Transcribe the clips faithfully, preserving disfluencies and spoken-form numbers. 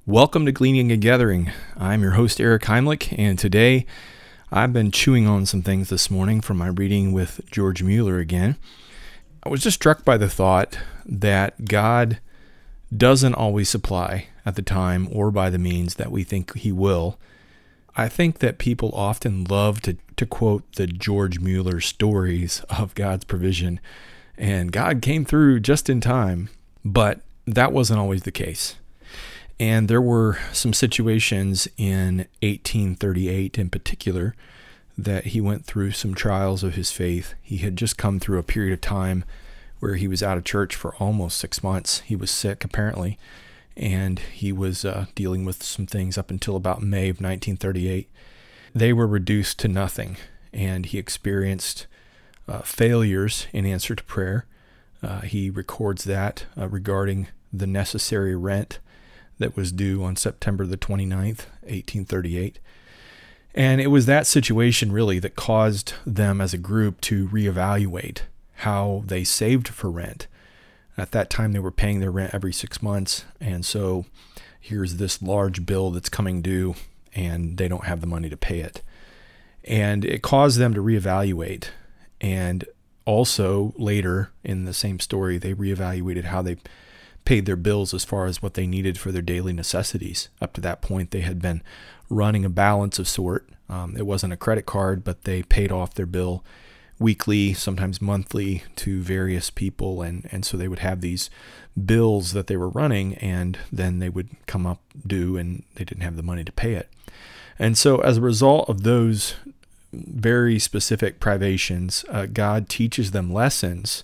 Welcome to Gleaning and Gathering. I'm your host, Eric Heimlich, and today I've been chewing on some things this morning from my reading with George Mueller again. I was just struck by the thought that God doesn't always supply at the time or by the means that we think he will. I think that people often love to, to quote the George Mueller stories of God's provision, and God came through just in time, but that wasn't always the case. And there were some situations in eighteen thirty-eight in particular that he went through some trials of his faith. He had just come through a period of time where he was out of church for almost six months. He was sick, apparently, and he was uh, dealing with some things up until about May of nineteen thirty-eight. They were reduced to nothing, and he experienced uh, failures in answer to prayer. Uh, he records that uh, regarding the necessary rent that was due on September the twenty-ninth, eighteen thirty-eight. And it was that situation really that caused them as a group to reevaluate how they saved for rent. At that time, they were paying their rent every six months. And so here's this large bill that's coming due and they don't have the money to pay it. And it caused them to reevaluate. And also later in the same story, they reevaluated how they paid their bills as far as what they needed for their daily necessities. Up to that point, they had been running a balance of sort. Um, it wasn't a credit card, but they paid off their bill weekly, sometimes monthly, to various people. And, and so they would have these bills that they were running, and then they would come up due and they didn't have the money to pay it. And so as a result of those very specific privations, uh, God teaches them lessons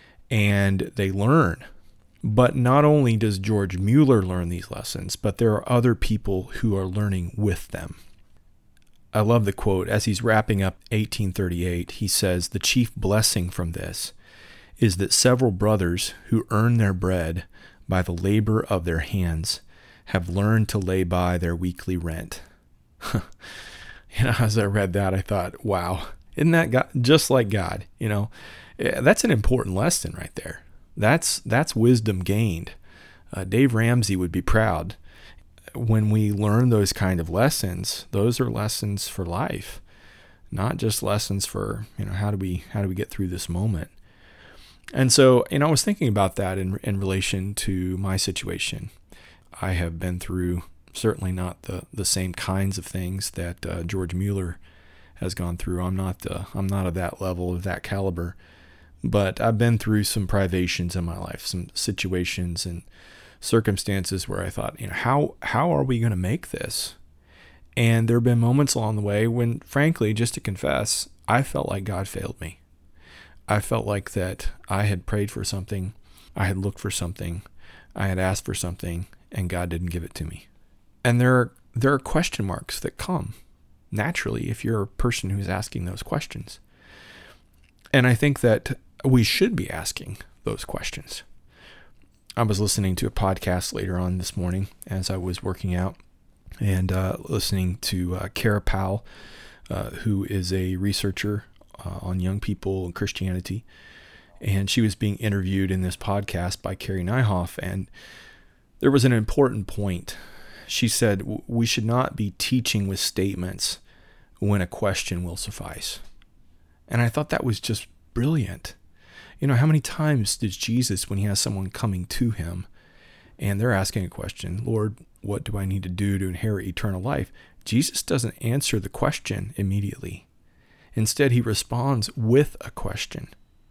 and they learn. But not only does George Mueller learn these lessons, but there are other people who are learning with them. I love the quote. As he's wrapping up eighteen thirty-eight, he says, "The chief blessing from this is that several brothers who earn their bread by the labor of their hands have learned to lay by their weekly rent." You know, as I read that, I thought, wow, isn't that God, just like God? You know, that's an important lesson right there. That's that's wisdom gained. Uh, Dave Ramsey would be proud. When we learn those kind of lessons, those are lessons for life, not just lessons for, you know, how do we how do we get through this moment. And so, you know, I was thinking about that in in relation to my situation. I have been through certainly not the, the same kinds of things that uh, George Mueller has gone through. I'm not uh, I'm not of that level, of that caliber. But I've been through some privations in my life, some situations and circumstances where I thought, you know, how how are we going to make this? And there have been moments along the way when, frankly, just to confess, I felt like God failed me. I felt like that I had prayed for something, I had looked for something, I had asked for something, and God didn't give it to me. And there are, there are question marks that come naturally if you're a person who's asking those questions. And I think that we should be asking those questions. I was listening to a podcast later on this morning as I was working out and uh, listening to uh, Kara Powell, uh, who is a researcher uh, on young people and Christianity. And she was being interviewed in this podcast by Carrie Nyhoff. And there was an important point. She said, we should not be teaching with statements when a question will suffice. And I thought that was just brilliant. You know, how many times does Jesus, when he has someone coming to him and they're asking a question, Lord, what do I need to do to inherit eternal life? Jesus doesn't answer the question immediately. Instead, he responds with a question.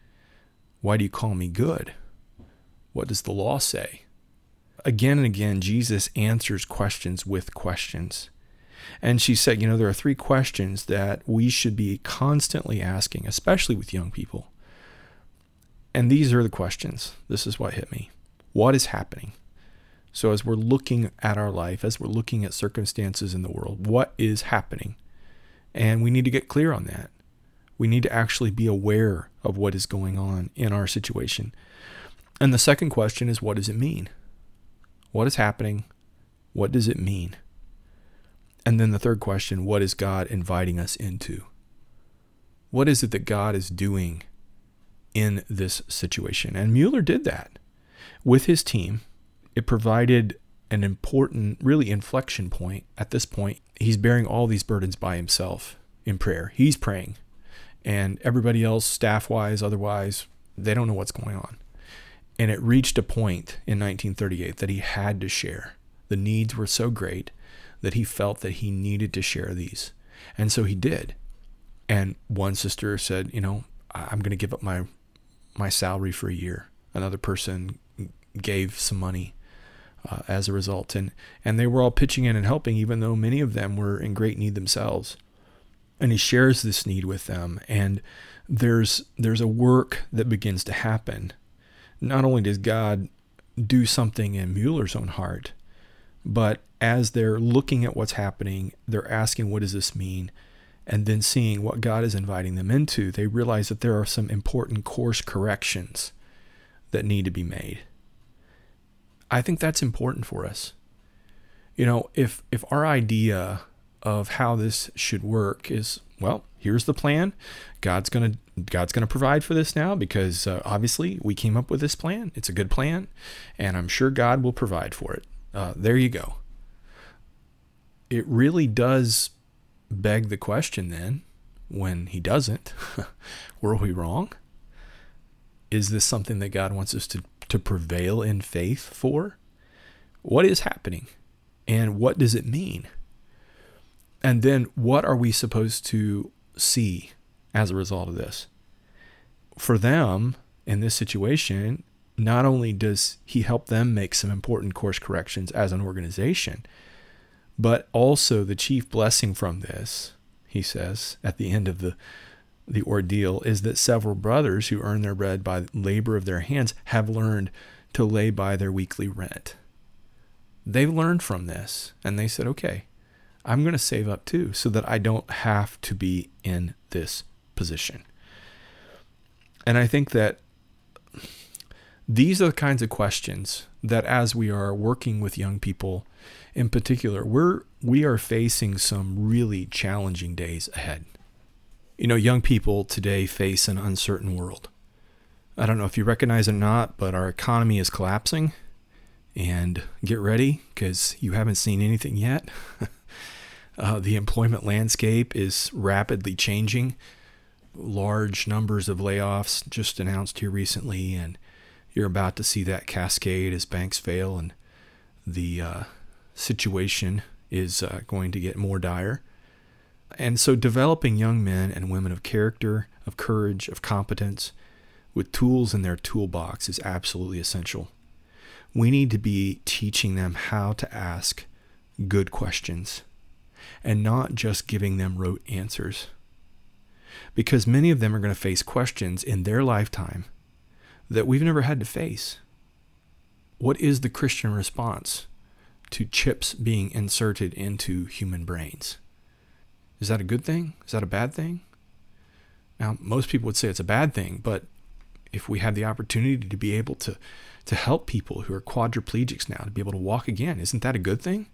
Why do you call me good? What does the law say? Again and again, Jesus answers questions with questions. And she said, you know, there are three questions that we should be constantly asking, especially with young people. And these are the questions. This is what hit me. What is happening? So as we're looking at our life, as we're looking at circumstances in the world, what is happening? And we need to get clear on that. We need to actually be aware of what is going on in our situation. And the second question is, what does it mean? What is happening? What does it mean? And then the third question, what is God inviting us into? What is it that God is doing in this situation? And Mueller did that with his team. It provided an important, really inflection point. At this point, he's bearing all these burdens by himself in prayer. He's praying, and everybody else, staff-wise, otherwise, they don't know what's going on. And it reached a point in nineteen thirty-eight that he had to share. The needs were so great that he felt that he needed to share these. And so he did. And one sister said, you know, I'm going to give up my my salary for a year. Another person gave some money uh, as a result. And, and they were all pitching in and helping, even though many of them were in great need themselves. And he shares this need with them. And there's there's a work that begins to happen. Not only does God do something in Mueller's own heart, but as they're looking at what's happening, they're asking, what does this mean? And then seeing what God is inviting them into, they realize that there are some important course corrections that need to be made. I think that's important for us. You know, if if our idea of how this should work is, well, here's the plan. God's going to God's going to provide for this now because uh, obviously we came up with this plan. It's a good plan, and I'm sure God will provide for it. Uh, there you go. It really does beg the question then, when he doesn't, were we wrong? Is this something that God wants us to, to prevail in faith for? What is happening? And what does it mean? And then what are we supposed to see as a result of this? For them, in this situation, not only does he help them make some important course corrections as an organization, but also the chief blessing from this, he says, at the end of the, the ordeal, is that several brothers who earn their bread by labor of their hands have learned to lay by their weekly rent. They've learned from this, and they said, okay, I'm going to save up too so that I don't have to be in this position. And I think that these are the kinds of questions that as we are working with young people in particular, we're, we are facing some really challenging days ahead. You know, young people today face an uncertain world. I don't know if you recognize it or not, but our economy is collapsing. And get ready, because you haven't seen anything yet. uh, the employment landscape is rapidly changing. Large numbers of layoffs just announced here recently, and you're about to see that cascade as banks fail, and the uh, situation is uh, going to get more dire. And so developing young men and women of character, of courage, of competence, with tools in their toolbox is absolutely essential. We need to be teaching them how to ask good questions and not just giving them rote answers. Because many of them are going to face questions in their lifetime that we've never had to face. What is the Christian response to chips being inserted into human brains? Is that a good thing? Is that a bad thing? Now, most people would say it's a bad thing, but if we had the opportunity to be able to, to help people who are quadriplegics now to be able to walk again, isn't that a good thing?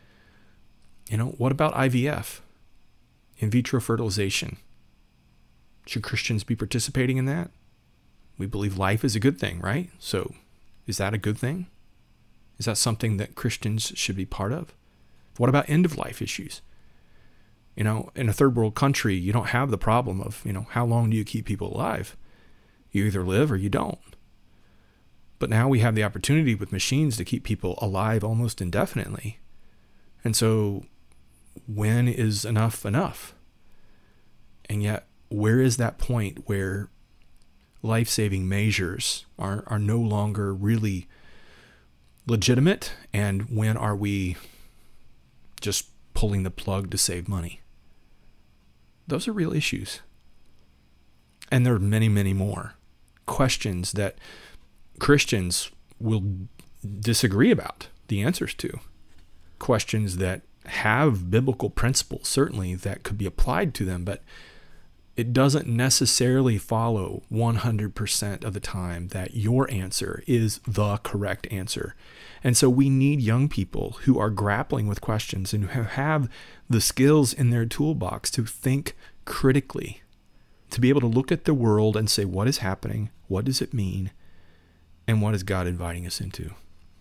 You know, what about I V F? In vitro fertilization. Should Christians be participating in that? We believe life is a good thing, right? So is that a good thing? Is that something that Christians should be part of? What about end-of-life issues? You know, in a third world country, you don't have the problem of, you know, how long do you keep people alive? You either live or you don't. But now we have the opportunity with machines to keep people alive almost indefinitely. And so when is enough enough? And yet, where is that point where life-saving measures are, are no longer really legitimate? And when are we just pulling the plug to save money? Those are real issues. And there are many, many more questions that Christians will disagree about the answers to. Questions that have biblical principles, certainly, that could be applied to them, but it doesn't necessarily follow one hundred percent of the time that your answer is the correct answer. And so we need young people who are grappling with questions and who have the skills in their toolbox to think critically, to be able to look at the world and say, what is happening? What does it mean? And what is God inviting us into?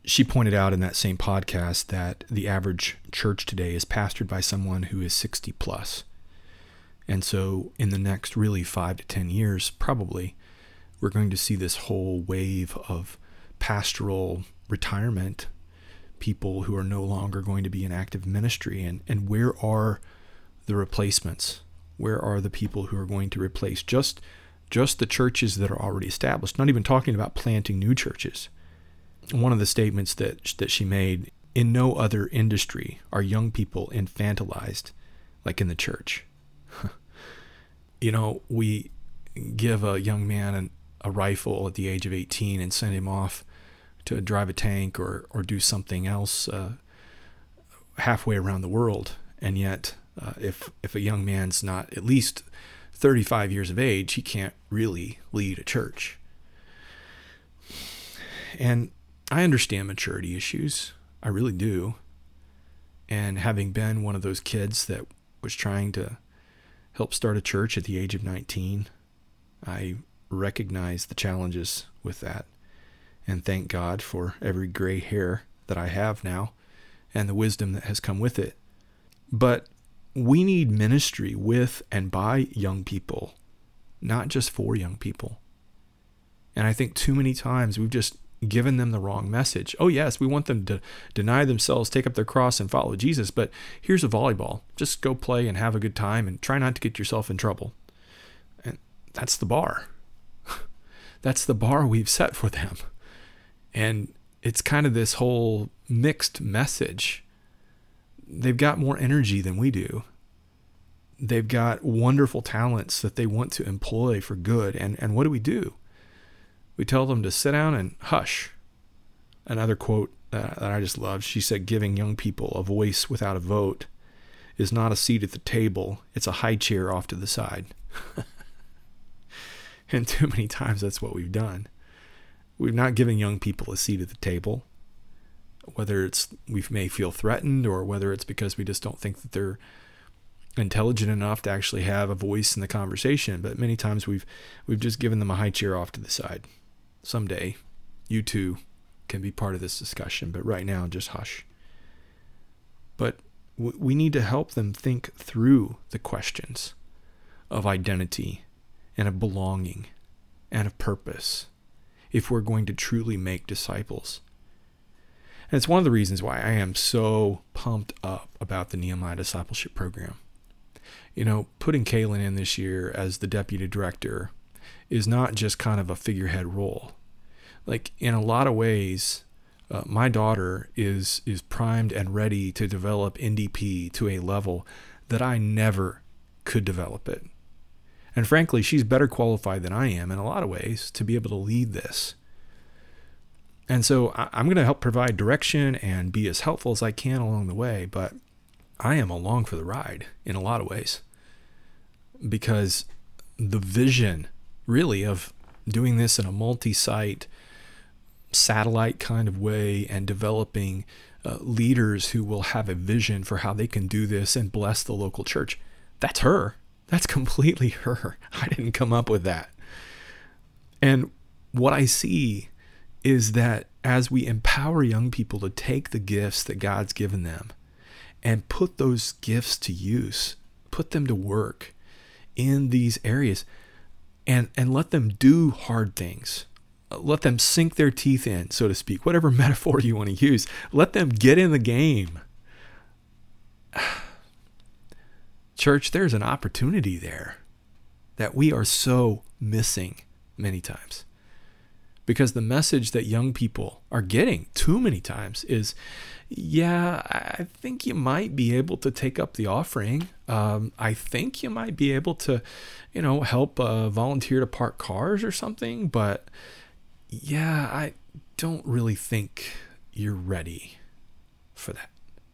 she pointed out in that same podcast that the average church today is pastored by someone who is sixty plus. And so in the next really five to ten years, probably, we're going to see this whole wave of pastoral retirement, people who are no longer going to be in active ministry. And, and where are the replacements? Where are the people who are going to replace just, just the churches that are already established? Not even talking about planting new churches. One of the statements that that she made, in no other industry are young people infantilized like in the church. You know, we give a young man an, a rifle at the age of eighteen and send him off to drive a tank or, or do something else uh, halfway around the world. And yet, uh, if if a young man's not at least thirty-five years of age, he can't really lead a church. And I understand maturity issues. I really do. And having been one of those kids that was trying to help start a church at the age of nineteen, I recognize the challenges with that. And thank God for every gray hair that I have now and the wisdom that has come with it. But we need ministry with and by young people, not just for young people. And I think too many times we've just given them the wrong message. Oh yes, we want them to deny themselves, take up their cross and follow Jesus, but here's a volleyball. Just go play and have a good time and try not to get yourself in trouble. And that's the bar. That's the bar we've set for them. And it's kind of this whole mixed message. They've got more energy than we do. They've got wonderful talents that they want to employ for good. And, and what do we do? We tell them to sit down and hush. Another quote uh, that I just love, she said, giving young people a voice without a vote is not a seat at the table. It's a high chair off to the side. And too many times that's what we've done. We've not given young people a seat at the table, whether it's we may feel threatened or whether it's because we just don't think that they're intelligent enough to actually have a voice in the conversation. But many times we've we've just given them a high chair off to the side. Someday, you too can be part of this discussion, but right now, just hush. But w- we need to help them think through the questions of identity and of belonging and of purpose if we're going to truly make disciples. And it's one of the reasons why I am so pumped up about the Nehemiah Discipleship Program. You know, putting Kaylin in this year as the deputy director is not just kind of a figurehead role. Like, in a lot of ways, uh, my daughter is is primed and ready to develop N D P to a level that I never could develop it. And frankly, she's better qualified than I am in a lot of ways to be able to lead this. And so I, I'm going to help provide direction and be as helpful as I can along the way, but I am along for the ride in a lot of ways. Because the vision, really, of doing this in a multi-site, satellite kind of way and developing uh, leaders who will have a vision for how they can do this and bless the local church, that's her. That's completely her. I didn't come up with that. And what I see is that as we empower young people to take the gifts that God's given them and put those gifts to use, put them to work in these areas, and, and let them do hard things. Let them sink their teeth in, so to speak, whatever metaphor you want to use. Let them get in the game. Church, there's an opportunity there that we are so missing many times. Because the message that young people are getting too many times is, yeah, I think you might be able to take up the offering. Um, I think you might be able to, you know, help uh, volunteer to park cars or something. But yeah, I don't really think you're ready for that.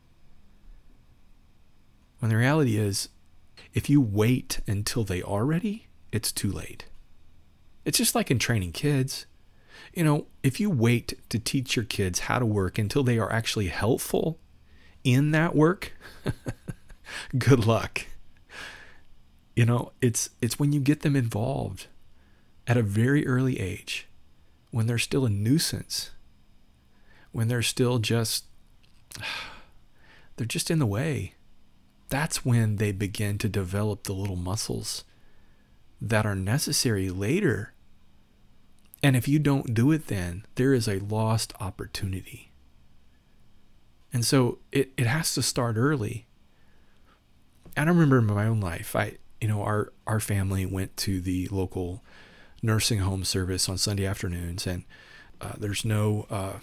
When the reality is, if you wait until they are ready, it's too late. It's just like in training kids. You know, if you wait to teach your kids how to work until they are actually helpful in that work, good luck. You know, it's it's when you get them involved at a very early age, when they're still a nuisance, when they're still just, they're just in the way. That's when they begin to develop the little muscles that are necessary later. And if you don't do it then, there is a lost opportunity. And so it, it has to start early. And I remember in my own life, I, you know, our, our family went to the local nursing home service on Sunday afternoons, and uh, there's no uh,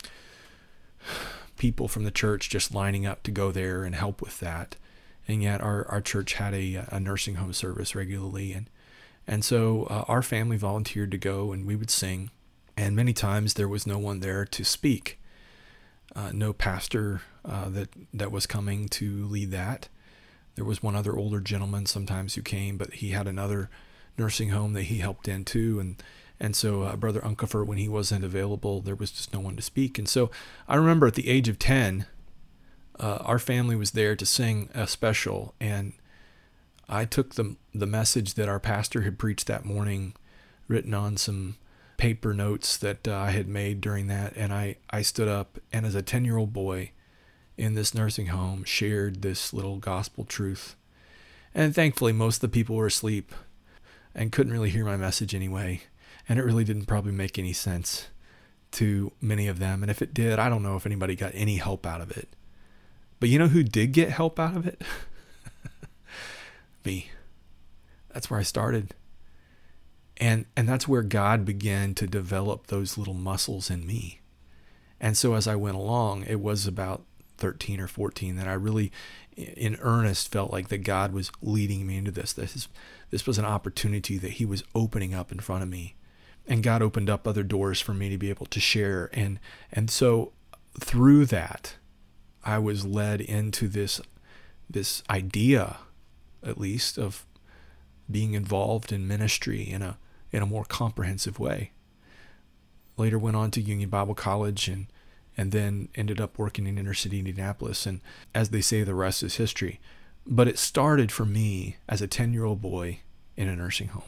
people from the church just lining up to go there and help with that. And yet our, our church had a, a nursing home service regularly. And, and so uh, our family volunteered to go, and we would sing. And many times there was no one there to speak. Uh, no pastor uh, that, that was coming to lead that. There was one other older gentleman sometimes who came, but he had another nursing home that he helped in too. And, and so uh, Brother Unkefer, when he wasn't available, there was just no one to speak. And so I remember at the age of ten, uh, our family was there to sing a special. And I took the, the message that our pastor had preached that morning, written on some paper notes that uh, I had made during that. And I, I stood up, and as a ten-year-old boy in this nursing home, shared this little gospel truth. And thankfully, most of the people were asleep and couldn't really hear my message anyway. And it really didn't probably make any sense to many of them. And if it did, I don't know if anybody got any help out of it. But you know who did get help out of it? Me. That's where I started. And and that's where God began to develop those little muscles in me. And so as I went along, it was about thirteen or fourteen that I really, in earnest, felt like that God was leading me into this. This is, this was an opportunity that he was opening up in front of me. And God opened up other doors for me to be able to share. And and so through that, I was led into this this idea, at least, of being involved in ministry in a in a more comprehensive way. Later went on to Union Bible College, and and then ended up working in inner city Indianapolis. And as they say, the rest is history. But it started for me as a ten-year-old boy in a nursing home.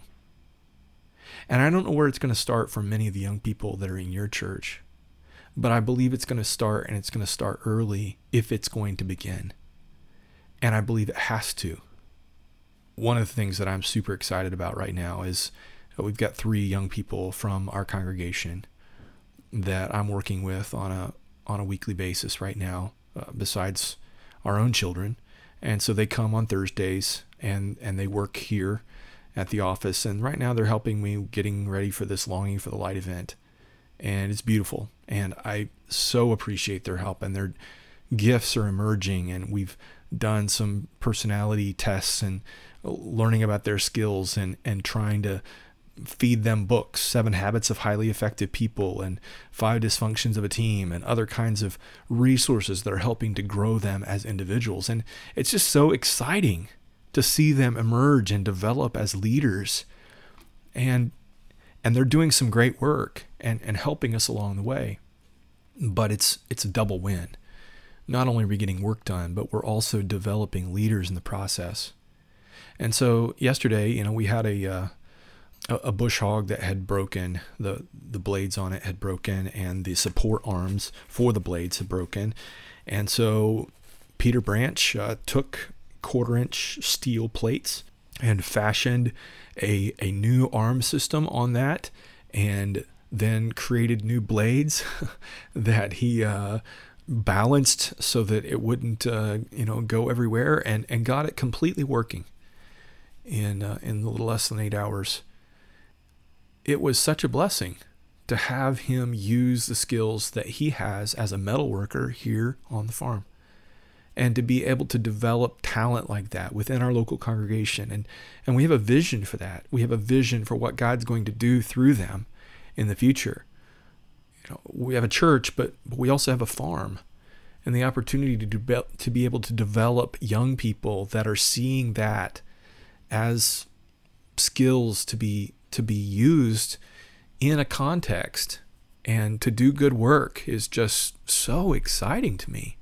And I don't know where it's going to start for many of the young people that are in your church, but I believe it's going to start, and it's going to start early if it's going to begin. And I believe it has to. One of the things that I'm super excited about right now is we've got three young people from our congregation that I'm working with on a on a weekly basis right now, uh, besides our own children. And so they come on Thursdays, and, and they work here at the office. And right now they're helping me getting ready for this Longing for the Light event. And it's beautiful. And I so appreciate their help, and their gifts are emerging. And we've done some personality tests and learning about their skills, and, and trying to feed them books, Seven Habits of Highly Effective People and Five Dysfunctions of a Team, and other kinds of resources that are helping to grow them as individuals. And it's just so exciting to see them emerge and develop as leaders. And and they're doing some great work and, and helping us along the way. But it's it's a double win. Not only are we getting work done, but we're also developing leaders in the process. And so yesterday, you know, we had a uh, a bush hog that had broken, the the blades on it had broken, and the support arms for the blades had broken. And so Peter Branch uh, took quarter inch steel plates and fashioned a a new arm system on that, and then created new blades that he uh, balanced so that it wouldn't uh, you know go everywhere, and, and got it completely working in uh, in a little less than eight hours. It was such a blessing to have him use the skills that he has as a metal worker here on the farm, and to be able to develop talent like that within our local congregation. And, and we have a vision for that. We have a vision for what God's going to do through them in the future. You know, we have a church, but, but we also have a farm, and the opportunity to do, to be able to develop young people that are seeing that as skills to be to be used in a context and to do good work is just so exciting to me.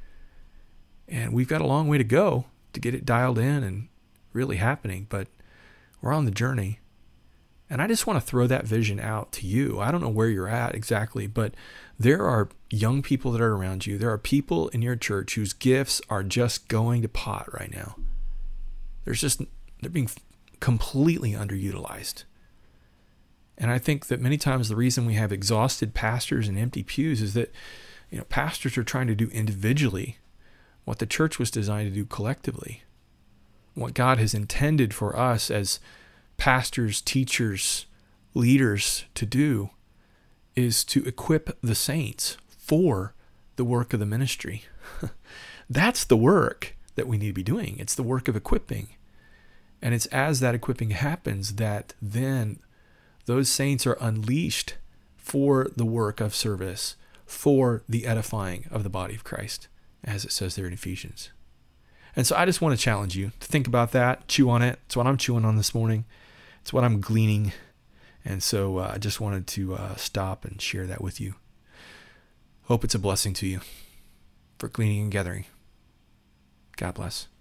And we've got a long way to go to get it dialed in and really happening, but we're on the journey. And I just want to throw that vision out to you. I don't know where you're at exactly, but there are young people that are around you. There are people in your church whose gifts are just going to pot right now. There's just, they're being completely underutilized. And I think that many times the reason we have exhausted pastors and empty pews is that, you know, pastors are trying to do individually what the church was designed to do collectively. What God has intended for us as pastors, teachers, leaders to do is to equip the saints for the work of the ministry. That's the work that we need to be doing. It's the work of equipping. And it's as that equipping happens that then those saints are unleashed for the work of service, for the edifying of the body of Christ, as it says there in Ephesians. And so I just want to challenge you to think about that, chew on it. It's what I'm chewing on this morning. It's what I'm gleaning. And so uh, I just wanted to uh, stop and share that with you. Hope it's a blessing to you for gleaning and gathering. God bless.